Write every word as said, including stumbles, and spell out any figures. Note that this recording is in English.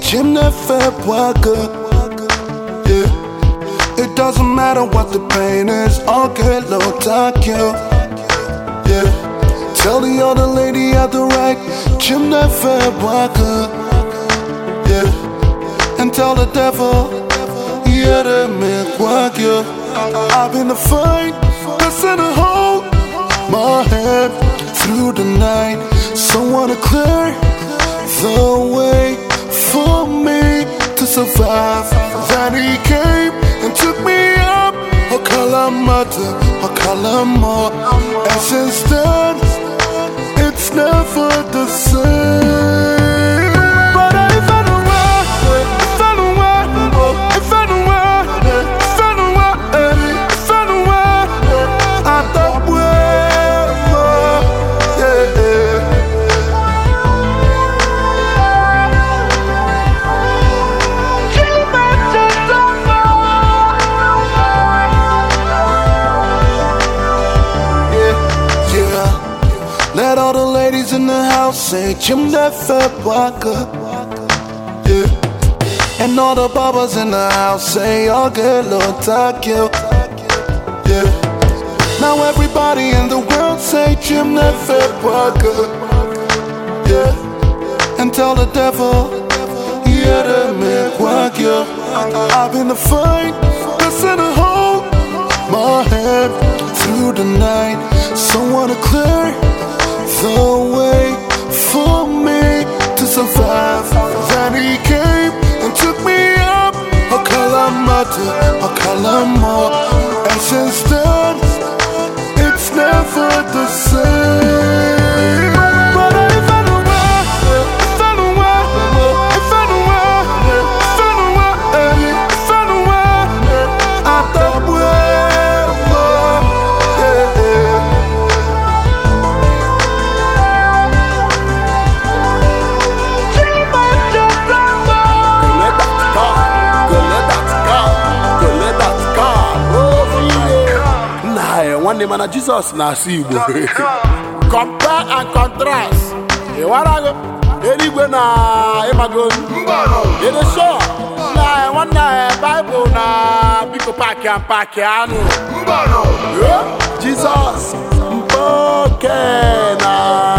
Jim never work good. Yeah. It doesn't matter what the pain is, I'll get low talk you. Yeah. Tell the other lady at the right, Jim never work good. Yeah. And tell the devil, yeah, the man work you. I've been the fight, that's in a hole. My head through the night, someone to clear the way for me to survive. Then he came and took me up, a calamata, a calamo. And since then, it's never the same. But I found a way, I found a way, I found a way, I found a way, I found a way. I thought we let all the ladies in the house say Jim never waka. Yeah. And all the babas in the house say I'll get low talk you. Yeah. Now everybody in the world say Jim never waka. Yeah. And tell the devil, yeah, the man walk you. I've been the fight, that's in a hole. My head through the night, someone to clear the way for me to survive. Then he came and took me up, a calamata, a calamo. And since then, it's never the same. But I found a way, I found a way, I found a way, I found a way, I found a way. I thought we one name and Jesus na see compare and contrast. E warago eligwe na emagon e dey show na one na Bible na biko pack and pack anu Jesus mboke na